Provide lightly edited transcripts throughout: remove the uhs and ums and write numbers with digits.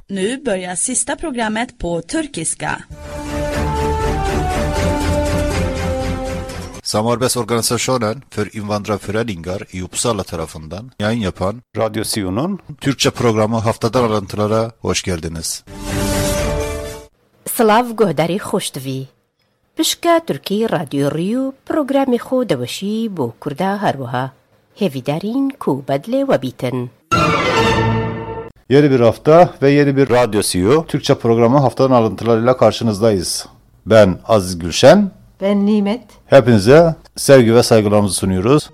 Nu börjar sista programmet på turkiska. Samarbest Organisationen för invandrarföreningar i Uppsala tarafından yayın yapan Radyo Sion'un Türkçe programı Haftadan Alıntılara hoş geldiniz. Slav guhdari khoshtavi. Pişka Türkiye Radyo Riyo programı xo dawşi bu Kurda harwaha. Hevidarin ku badle ve biten. Yeni bir hafta ve yeni bir Radyo Sio Türkçe programı Haftadan Alıntılarıyla karşınızdayız. Ben Aziz Gülşen. Ben Nimet. Hepinize sevgi ve saygılarımızı sunuyoruz.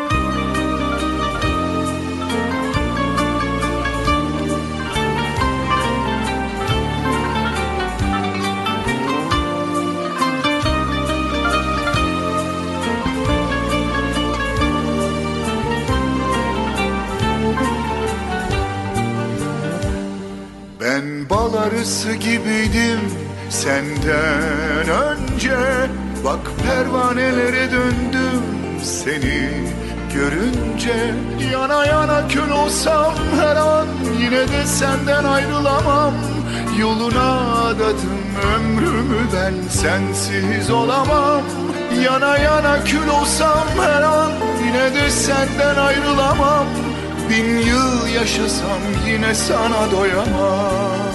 Ben bal arısı gibiydim senden önce. Bak pervanelere döndüm seni görünce. Yana yana kül olsam her an yine de senden ayrılamam. Yoluna adadım ömrümü ben sensiz olamam. Yana yana kül olsam her an yine de senden ayrılamam. 1000 yıl yaşasam yine sana doyamam.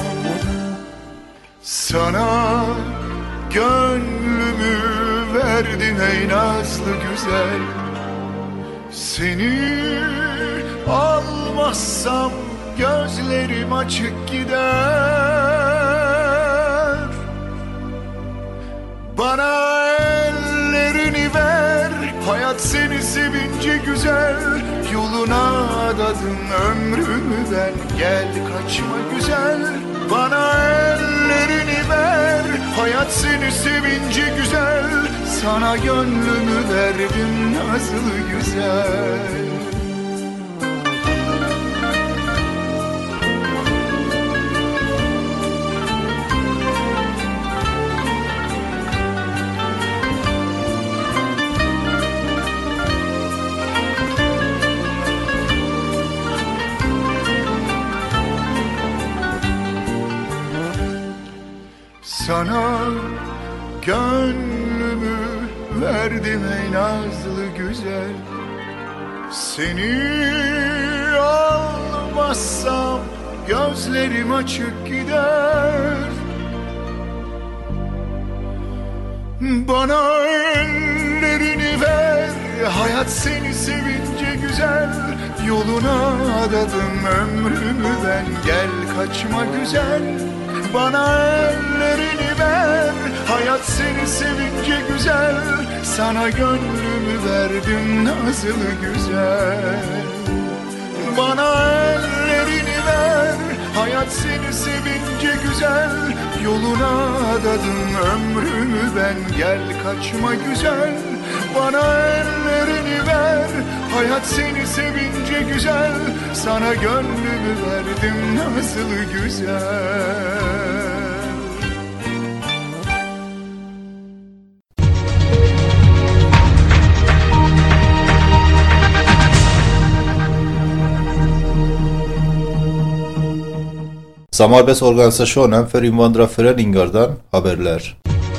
Sana gönlümü verdim ey nazlı güzel. Seni almazsam gözlerim açık gider. Bana ellerini ver, hayat seni sevince güzel. Yoluna adadım ömrümü ben, gel kaçma güzel. Bana ellerini ver, hayat seni sevince güzel. Sana gönlümü verdim nazlı güzel. Sana gönlümü verdim ey nazlı güzel. Seni almazsam gözlerim açık gider. Bana ellerini ver, hayat seni sevince güzel. Yoluna adadım ömrümü ben, gel kaçma güzel. Bana ellerini ver, hayat seni sevince güzel. Sana gönlümü verdim nazlı güzel. Bana ellerini ver, hayat seni sevince güzel. Yoluna adadım ömrümü ben, gel kaçma güzel. Bana ellerini ver, hayat seni sevince güzel. Sana gönlümü verdim nazlı güzel. Samarbest Organisationen för invandrarföreningardan haberler.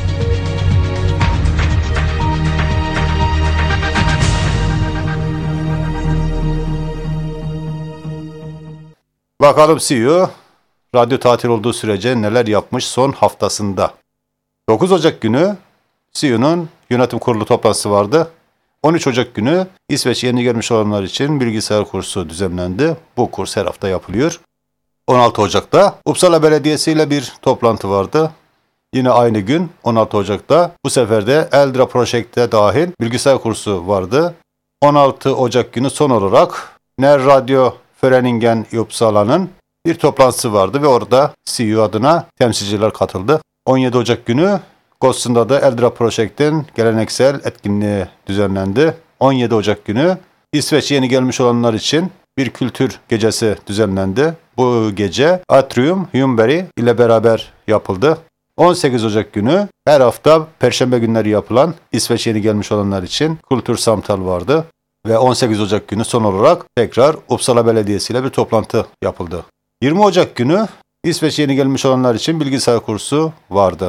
Bakalım CEO, radyo tatil olduğu sürece neler yapmış son haftasında. 9 Ocak günü CEO'nun yönetim kurulu toplantısı vardı. 13 Ocak günü İsveç yeni gelmiş olanlar için bilgisayar kursu düzenlendi. Bu kurs her hafta yapılıyor. 16 Ocak'ta Uppsala Belediyesi ile bir toplantı vardı. Yine aynı gün 16 Ocak'ta bu sefer de Eldra Projekt'e dahil bilgisayar kursu vardı. 16 Ocak günü son olarak Ner Radyo Föreningen i Uppsala'nın bir toplantısı vardı ve orada CEO adına temsilciler katıldı. 17 Ocak günü Gossun'da da Eldra Projekt'in geleneksel etkinliği düzenlendi. 17 Ocak günü İsveç yeni gelmiş olanlar için bir kültür gecesi düzenlendi. Bu gece Atrium Hyundberg ile beraber yapıldı. 18 Ocak günü her hafta Perşembe günleri yapılan İsveç yeni gelmiş olanlar için kültür samtal vardı. Ve 18 Ocak günü son olarak tekrar Uppsala Belediyesi ile bir toplantı yapıldı. 20 Ocak günü İsveç'e yeni gelmiş olanlar için bilgisayar kursu vardı.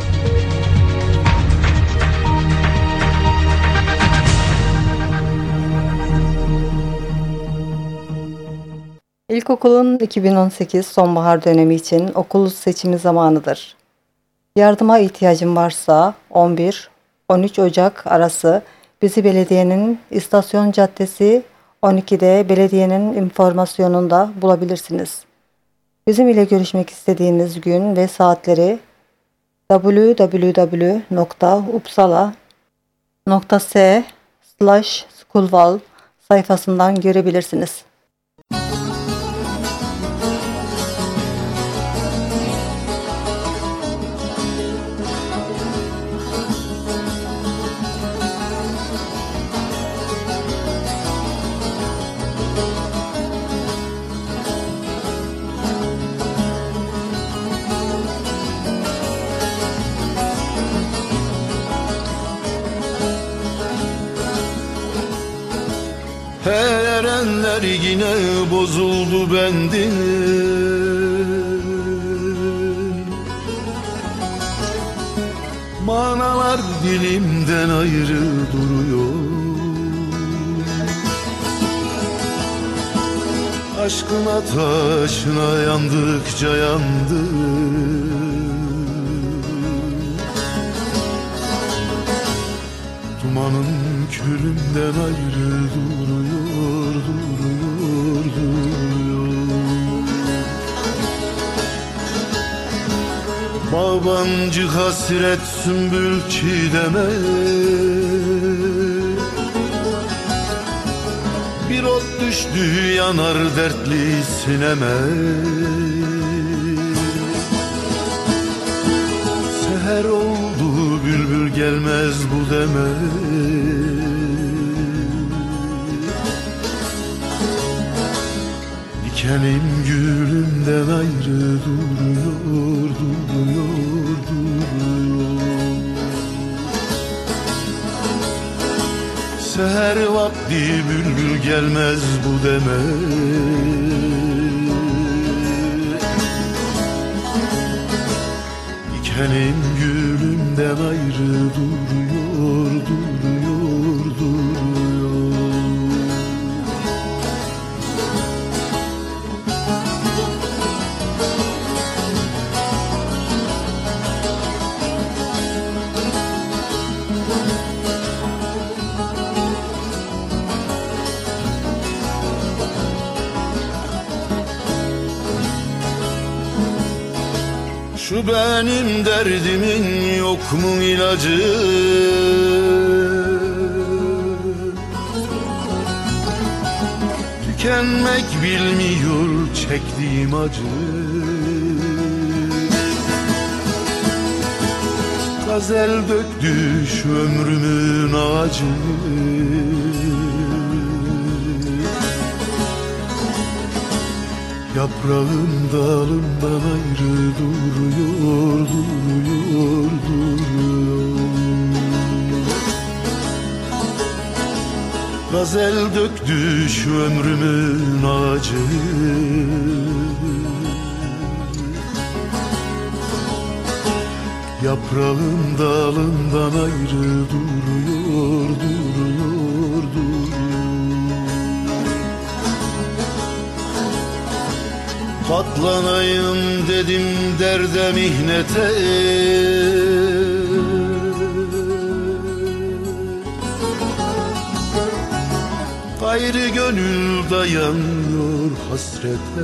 İlkokulun 2018 sonbahar dönemi için okul seçimi zamanıdır. Yardıma ihtiyacın varsa 11-13 Ocak arası bizi belediyenin İstasyon Caddesi 12'de belediyenin informasyonunda bulabilirsiniz. Bizim ile görüşmek istediğiniz gün ve saatleri www.uppsala.se/schoolval sayfasından görebilirsiniz. Erenler yine bozuldu bendim. Manalar dilimden ayrı duruyor. Aşkın ateşine yandıkça yandım. Dumanın külünden ayrı duruyor, duruyor, duruyor. Bağbancı hasret sümbül çiğdeme, bir ot düştü yanar dertli sineme. Seher oldu bülbül gelmez bu deme. Dikenim gülümden ayrı duruyor, duruyor, duruyor. Seher vakti bülbül gelmez bu deme. Dikenim gülümden ayrı duruyor, duruyor, duruyor. Şu benim derdimin yok mu ilacı? Tükenmek bilmiyor çektiğim acı. Gazel döktü şu ömrümün ağacı. Yaprağım dalımdan ayrı duruyor, duruyor, duruyor. Gazel döktü şu ömrümün ağacı. Yaprağım dalımdan ayrı duruyor, duruyor, duruyor. Katlanayım dedim derde mihnete. Gayrı gönül dayanıyor hasrete.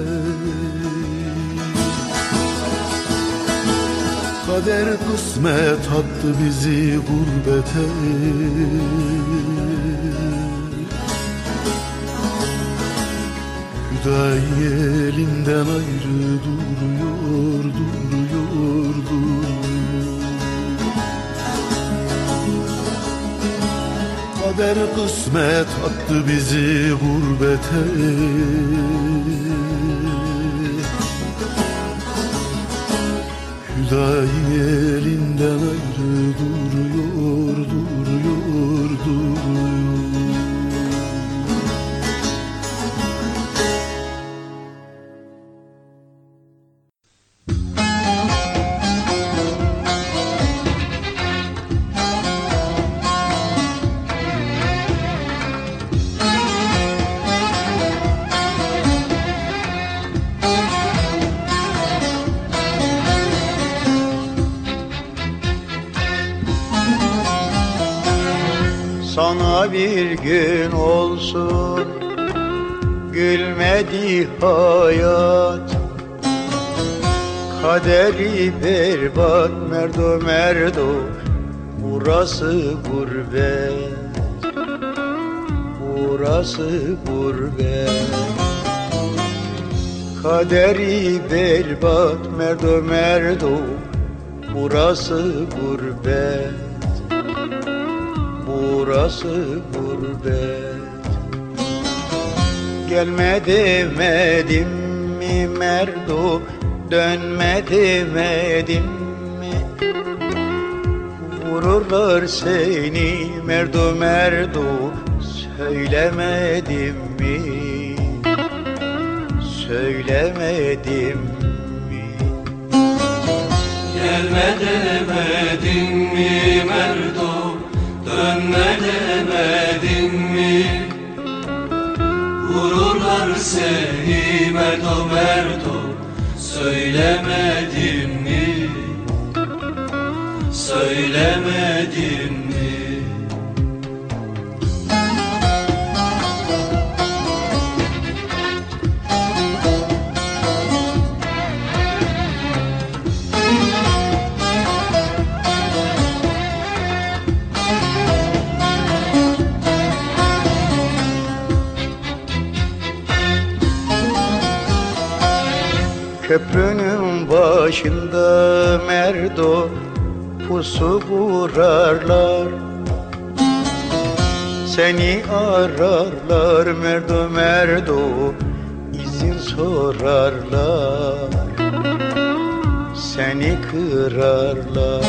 Kader kısmet attı bizi gurbete. Hüdayi elinden ayrı duruyor, duruyor, duruyor. Kader kısmet attı bizi gurbete. Hüdayi elinden ayrı duruyor, duruyor, duruyor. Bana bir gün olsun gülmedi hayat, kaderi berbat merdo merdo, burası gurbet, burası gurbet. Kaderi berbat merdo merdo, burası gurbet, burası gurbet. Gelme demedim mi merdo, dönme demedim mi? Vururlar seni merdo merdo, söylemedim mi? Söylemedim mi? Gelme demedin mi merdo, dönme demedin mi? Vururlar seni merdo merdo, söylemedim mi? Söylemedim mi? Köprünün başında merdo pusu kurarlar, seni ararlar merdo merdo, izin sorarlar, seni kırarlar.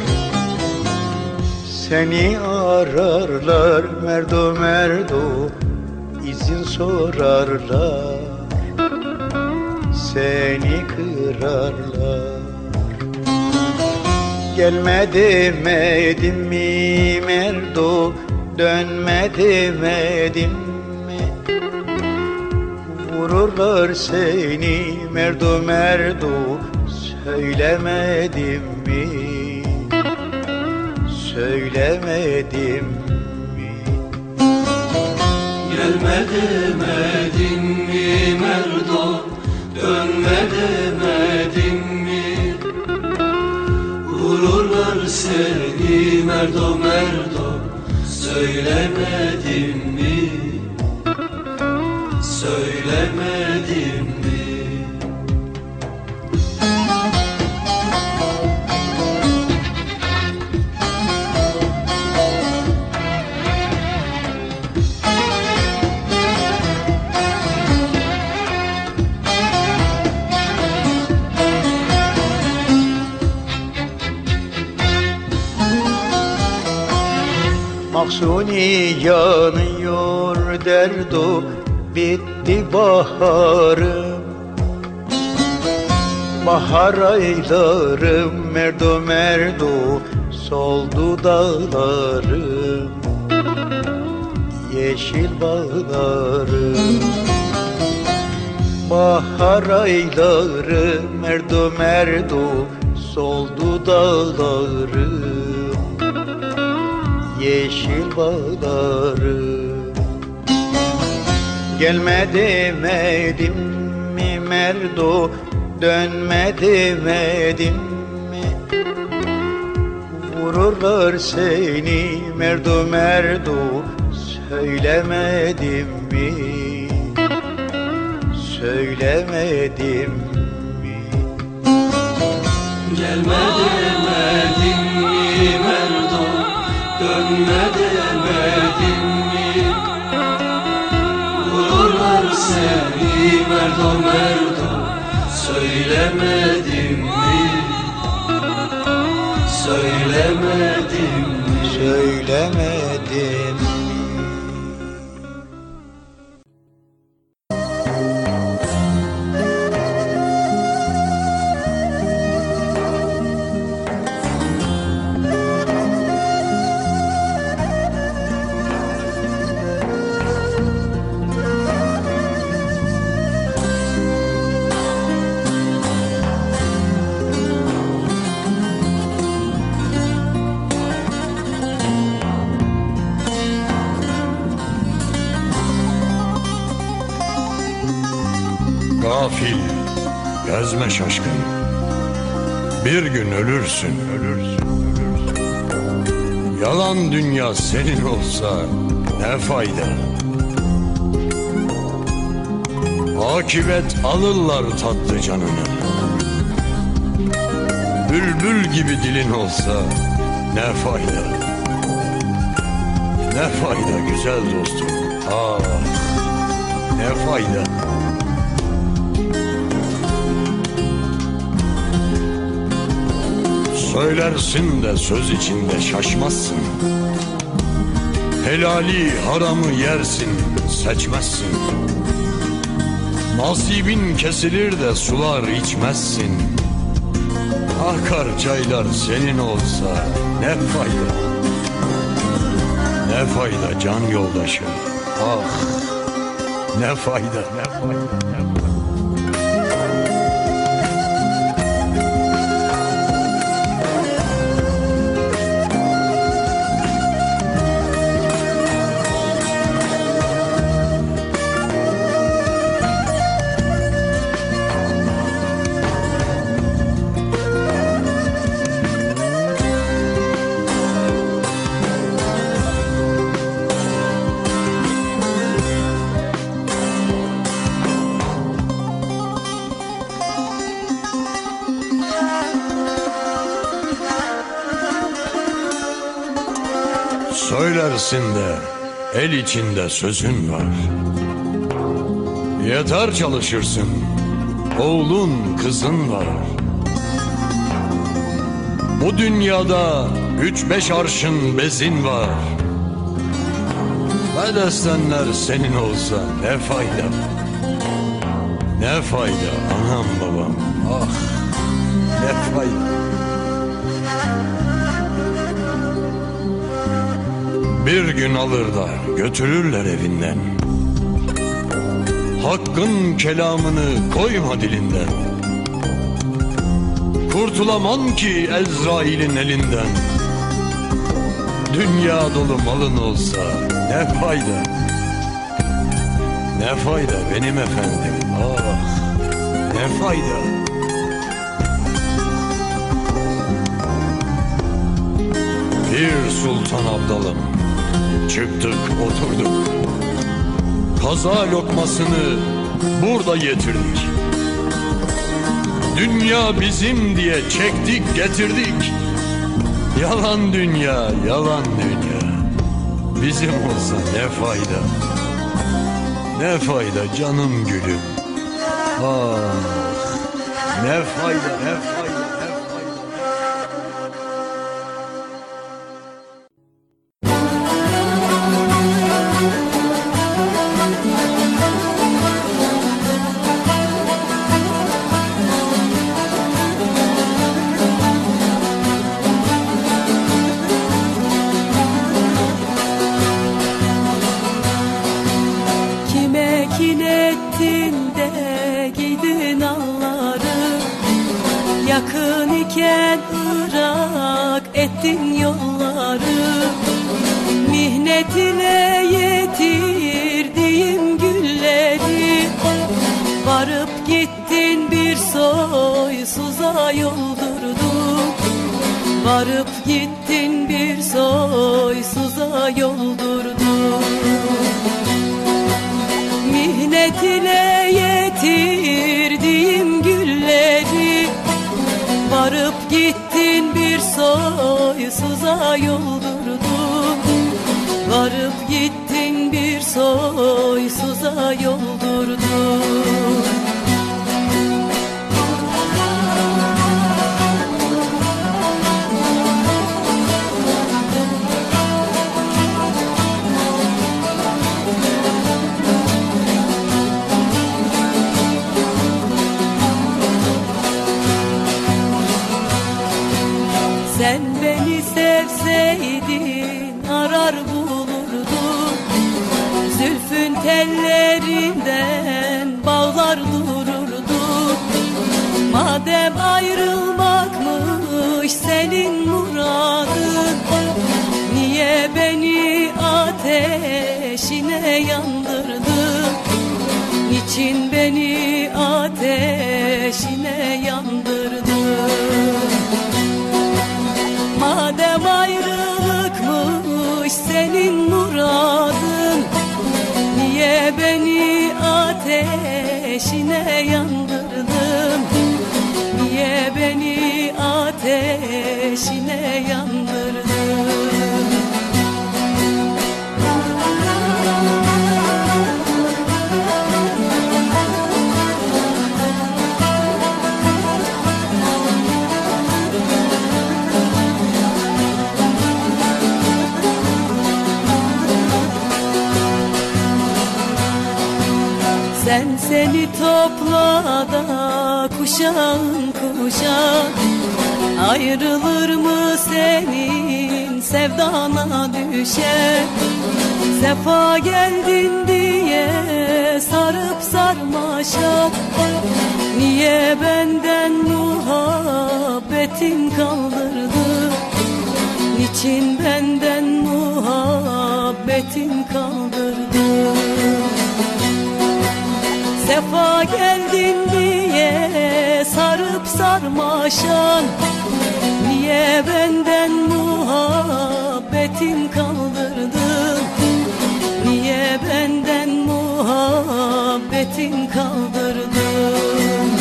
Seni ararlar merdo merdo, izin sorarlar, seni kırarlar. Gelme demedim mi merdo, dönme demedim mi? Vururlar seni merdo merdo, söylemedim mi? Söylemedim mi? Gelme demedin mi merdo, dönme demedin mi? Vururlar seni merdo merdo, söylemedim mi? Söylemedim mi? Mahsuni yanıyor derdo, bitti baharım. Bahar aylarım merdo merdo, soldu dağlarım, yeşil bağlarım. Bahar aylarım merdo merdo, soldu dağlarım, yeşil bağlarım. Gelme demedim mi merdo, dönme demedim mi? Vururlar seni merdo merdo, söylemedim mi? Söylemedim mi? Gelme demedin mi merdo, dönme demedin mi? Vururlar seni merdo merdo, söylemedim mi? Söylemedim mi? Söylemedim mi? Gafil, gezme şaşkın. Bir gün ölürsün. Yalan dünya senin olsa ne fayda? Akibet alırlar tatlı canını. Bülbül gibi dilin olsa ne fayda? Ne fayda güzel dostum? Ah, ne fayda? Söylersin de söz içinde şaşmazsın. Helali haramı yersin, seçmezsin. Nasibin kesilir de sular içmezsin. Akar çaylar senin olsa ne fayda? Ne fayda can yoldaşım? Ah, ne fayda, ne fayda, ne fayda. Söylersin de el içinde sözün var. Yeter çalışırsın, oğlun kızın var. Bu dünyada 3-5 arşın bezin var. Bedestenler senin olsa ne fayda? Ne fayda anam babam, ah ne fayda? Bir gün alır da götürürler evinden. Hakkın kelamını koyma dilinden. Kurtulamam ki Ezrail'in elinden. Dünya dolu malın olsa ne fayda? Ne fayda benim efendim? Ah, ne fayda? Bir sultan abdalım. Çıktık oturduk. Kaza lokmasını burada getirdik. Dünya bizim diye çektik getirdik. Yalan dünya, yalan dünya. Bizim olsa ne fayda? Ne fayda canım gülüm? Ah, ne fayda, ne fayda, ne fayda. Yakın iken ırak ettin yolları. Mihnetine yetirdiğim gülleri. Varıp gittin bir soysuza yoldurdun. Varıp gittin bir soysuza yoldurdun. Mihnetine yetirdiğim gülleri. Varıp gittin bir soysuza yoldurdun. Varıp gittin bir soysuza yoldurdun. Sen beni sevseydin arar bulurdun. Zülfün tellerinden bağlar dururdun. Madem ayrılmakmış senin muradın, niye beni ateşine yandırdın? Niçin beni ateşine yandırdın? Madem ayrılıkmış senin muradın, niye beni ateşine yandırdın? Niye beni ateşine yandırdın? Sen seni topla da kuşağın kuşak, ayrılır mı senin sevdana düşer? Sefa geldin diye sarıp sarmaşak, niye benden muhabbetin kaldırdı? Niçin benden muhabbetin kaldırdı? Sefa geldin diye sarıp sarmaşan, niye benden muhabbetin kaldırdın? Niye benden muhabbetin kaldırdın?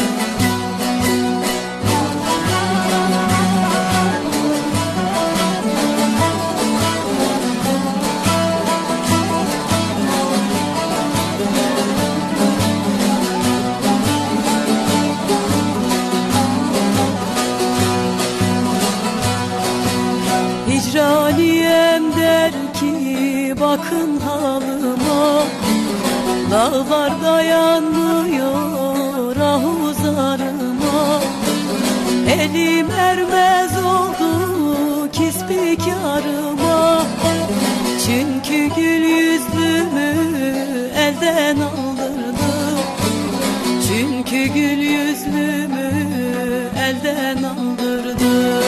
Hicraniyem der ki bakın halıma, dağlar dayanmıyor ahuzarıma. Elim ermez oldu kisbikârıma, çünkü gül yüzlümü elden aldırdı. Çünkü gül yüzlümü elden aldırdı.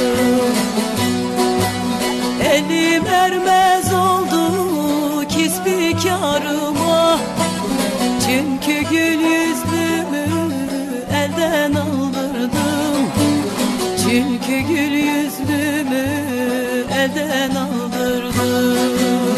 Elim ermez oldu kisbikârıma, çünkü gül yüzlümü elden aldırdım. Çünkü gül yüzlümü elden aldırdım.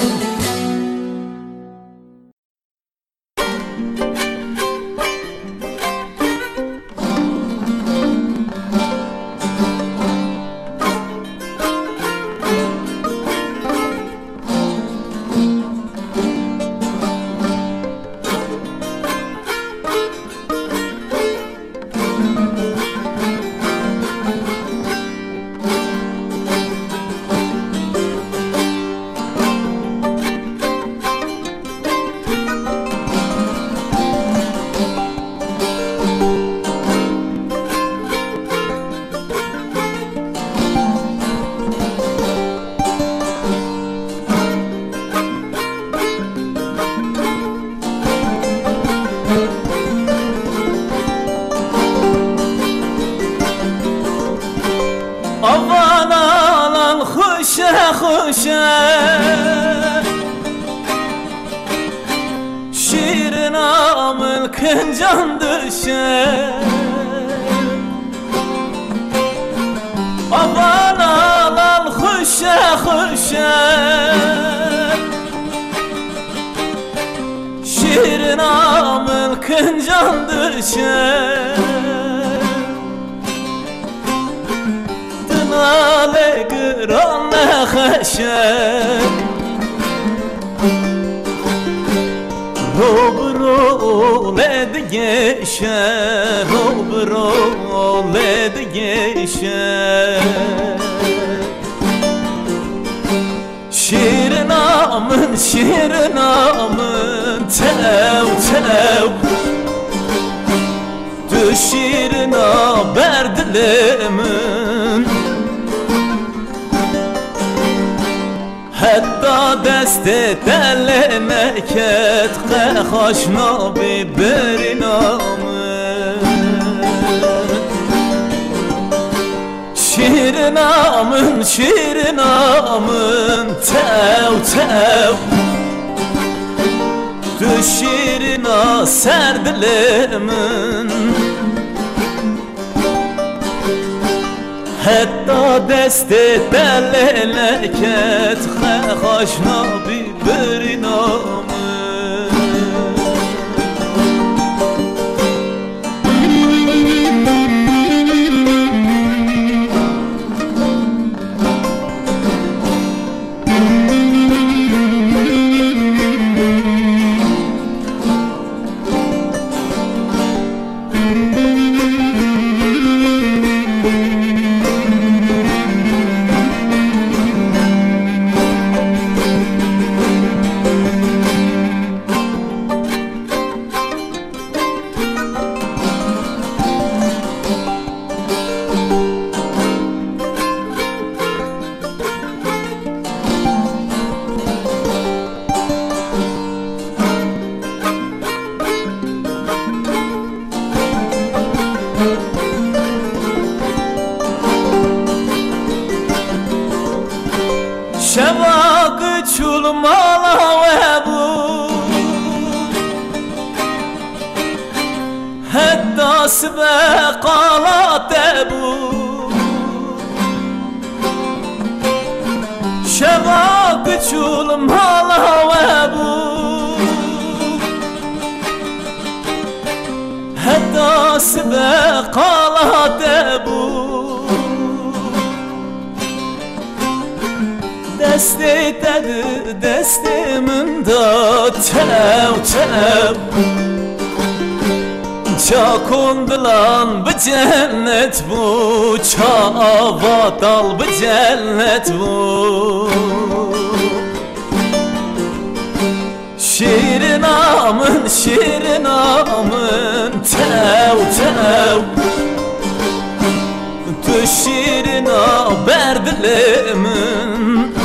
Şirinamın kıncan düşer, aman alal huşa huşa. Şirinamın kıncan düşer, dınale gıranne haşer. Robro led geçer, robro led geçer. Şirinamın, şirinamın tev tev, düş şirina berdilimin. Hatta deste telleneket qehaşna biberinamın. Şirinamın, şirinamın tev tev, düşürüne serdilimin Hatta deste deleleket Xoşna bibirinamın Şevak çulmala ve bu Hatta sbe qalate bu Şevak çulmala ve bu Hatta sbe qalate bu Deste dedi destimin da tev tev Çakundulan bu cennet bu Çavadal bu cennet bu Şirin amın tev tev Düşürüne berdilimin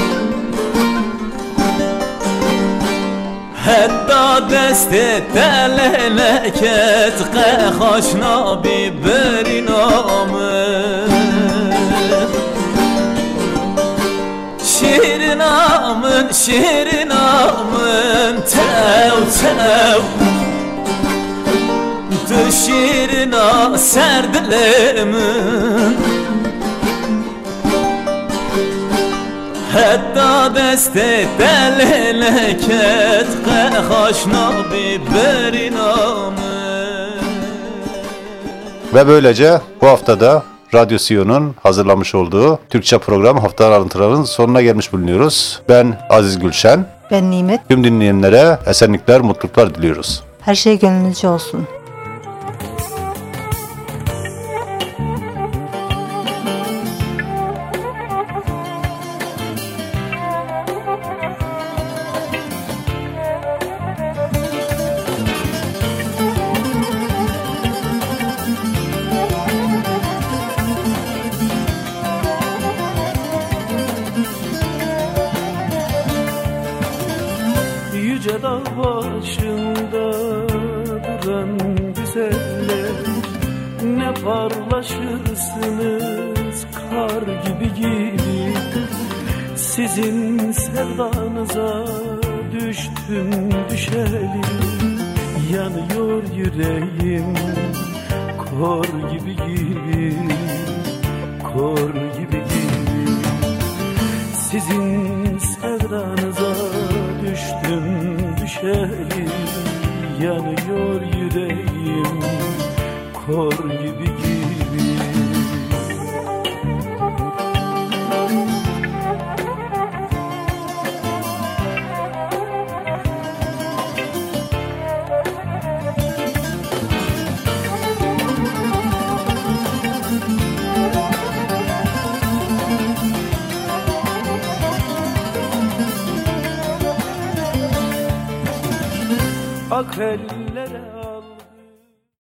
Hatta deste deleleket Xoşna bibirinamın Şirin amın tev tev Düşürüne serdilimin Hatta deste deleleket Xoşna bibirinamın Ve böylece bu haftada Radyo Siyon'un hazırlamış olduğu Türkçe program Haftalar Alıntıları'nın sonuna gelmiş bulunuyoruz. Ben Aziz Gülşen. Ben Nimet. Tüm dinleyenlere esenlikler, mutluluklar diliyoruz. Her şey gönlünüzce olsun. Yüce dağ başında duran güzeller Ne parlaşırsınız kar gibi gibi Sizin sevdanıza düştüm düşeli Yanıyor yüreğim kor gibi gibi Kor gibi gibi Sizin sevdanıza düştüm düşeli Yanıyor yüreğim kor gibi gibi Ak